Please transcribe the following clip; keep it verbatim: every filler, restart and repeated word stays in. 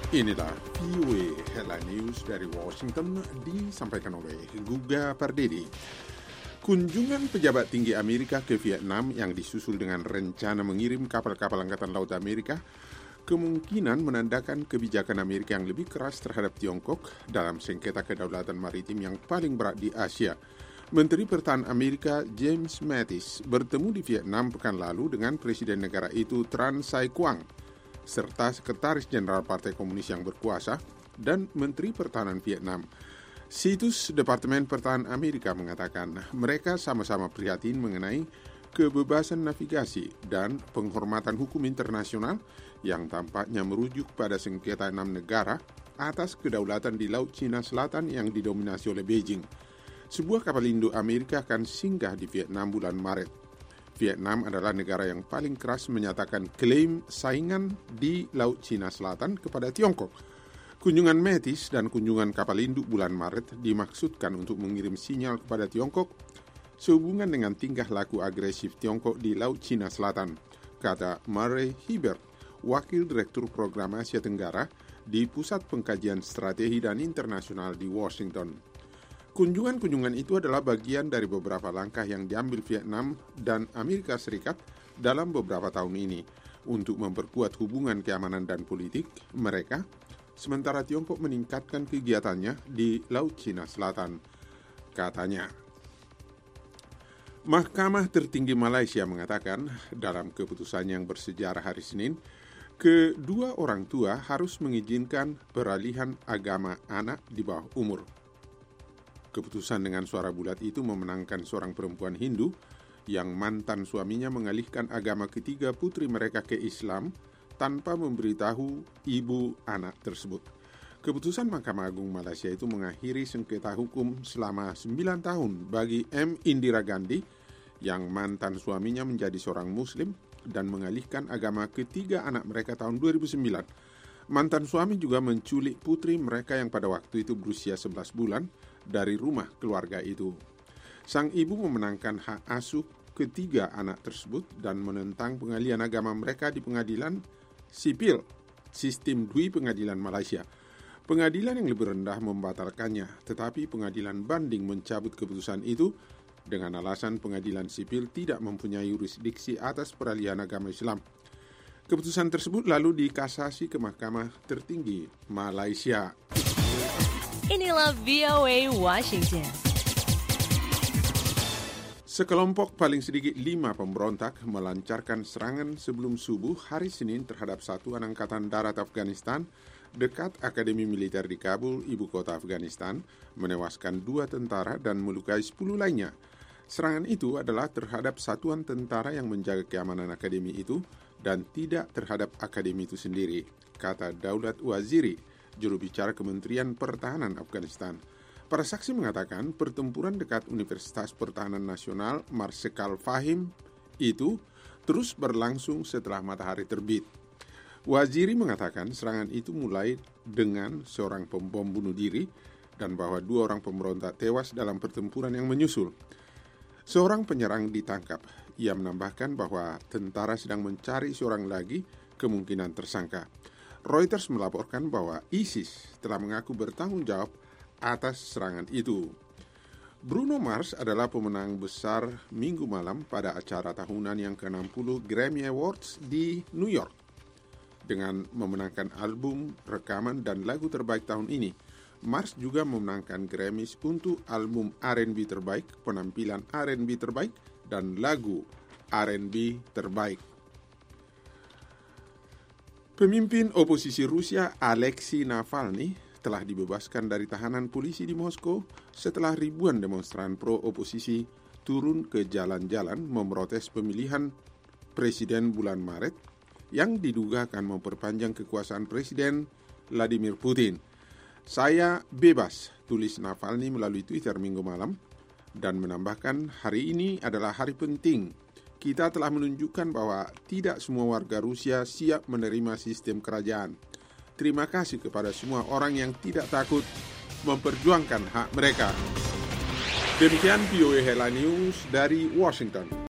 Inilah V O A Headline News dari Washington disampaikan oleh Guga Pardedi. Kunjungan pejabat tinggi Amerika ke Vietnam yang disusul dengan rencana mengirim kapal-kapal Angkatan Laut Amerika kemungkinan menandakan kebijakan Amerika yang lebih keras terhadap Tiongkok dalam sengketa kedaulatan maritim yang paling berat di Asia. Menteri Pertahanan Amerika James Mattis bertemu di Vietnam pekan lalu dengan Presiden negara itu Tran Sai Quang, serta Sekretaris Jenderal Partai Komunis yang berkuasa dan Menteri Pertahanan Vietnam. Situs Departemen Pertahanan Amerika mengatakan mereka sama-sama prihatin mengenai kebebasan navigasi dan penghormatan hukum internasional yang tampaknya merujuk pada sengketa enam negara atas kedaulatan di Laut Cina Selatan yang didominasi oleh Beijing. Sebuah kapal induk Amerika akan singgah di Vietnam bulan Maret. Vietnam adalah negara yang paling keras menyatakan klaim saingan di Laut Cina Selatan kepada Tiongkok. Kunjungan Mattis dan kunjungan kapal induk bulan Maret dimaksudkan untuk mengirim sinyal kepada Tiongkok sehubungan dengan tingkah laku agresif Tiongkok di Laut Cina Selatan, kata Murray Hibbert, Wakil Direktur Program Asia Tenggara di Pusat Pengkajian Strategi dan Internasional di Washington. Kunjungan-kunjungan itu adalah bagian dari beberapa langkah yang diambil Vietnam dan Amerika Serikat dalam beberapa tahun ini untuk memperkuat hubungan keamanan dan politik mereka, sementara Tiongkok meningkatkan kegiatannya di Laut Cina Selatan, katanya. Mahkamah Tertinggi Malaysia mengatakan dalam keputusan yang bersejarah hari Senin, kedua orang tua harus mengizinkan peralihan agama anak di bawah umur. Keputusan dengan suara bulat itu memenangkan seorang perempuan Hindu yang mantan suaminya mengalihkan agama ketiga putri mereka ke Islam tanpa memberitahu ibu anak tersebut. Keputusan Mahkamah Agung Malaysia itu mengakhiri sengketa hukum selama sembilan tahun bagi M. Indira Gandhi yang mantan suaminya menjadi seorang Muslim dan mengalihkan agama ketiga anak mereka tahun dua ribu sembilan. Mantan suami juga menculik putri mereka yang pada waktu itu berusia sebelas bulan dari rumah keluarga itu. Sang ibu memenangkan hak asuh ketiga anak tersebut dan menentang pengalihan agama mereka di pengadilan sipil, sistem dwi pengadilan Malaysia. Pengadilan yang lebih rendah membatalkannya, tetapi pengadilan banding mencabut keputusan itu dengan alasan pengadilan sipil tidak mempunyai yurisdiksi atas peralihan agama Islam. Keputusan tersebut lalu dikasasi ke Mahkamah Tertinggi Malaysia. Inilah V O A Washington. Sekelompok paling sedikit lima pemberontak melancarkan serangan sebelum subuh hari Senin terhadap satuan Angkatan Darat Afghanistan dekat Akademi Militer di Kabul, ibu kota Afghanistan, menewaskan dua tentara dan melukai sepuluh lainnya. Serangan itu adalah terhadap satuan tentara yang menjaga keamanan akademi itu dan tidak terhadap akademi itu sendiri, kata Daulat Waziri, juru bicara Kementerian Pertahanan Afghanistan. Para saksi mengatakan pertempuran dekat Universitas Pertahanan Nasional Marsikal Fahim itu terus berlangsung setelah matahari terbit. Waziri mengatakan serangan itu mulai dengan seorang pembom bunuh diri dan bahwa dua orang pemberontak tewas dalam pertempuran yang menyusul. Seorang penyerang ditangkap. Ia menambahkan bahwa tentara sedang mencari seorang lagi kemungkinan tersangka. Reuters melaporkan bahwa ISIS telah mengaku bertanggung jawab atas serangan itu. Bruno Mars adalah pemenang besar Minggu malam pada acara tahunan yang ke enam puluh Grammy Awards di New York dengan memenangkan album, rekaman, dan lagu terbaik tahun ini. Mars juga memenangkan Grammys untuk album R and B terbaik, penampilan R and B terbaik, dan lagu R and B terbaik. Pemimpin oposisi Rusia Alexei Navalny telah dibebaskan dari tahanan polisi di Moskow setelah ribuan demonstran pro-oposisi turun ke jalan-jalan memprotes pemilihan presiden bulan Maret yang diduga akan memperpanjang kekuasaan Presiden Vladimir Putin. Saya bebas, tulis Navalny melalui Twitter minggu malam, dan menambahkan hari ini adalah hari penting. Kita telah menunjukkan bahwa tidak semua warga Rusia siap menerima sistem kerajaan. Terima kasih kepada semua orang yang tidak takut memperjuangkan hak mereka. Demikian V O A Headline News dari Washington.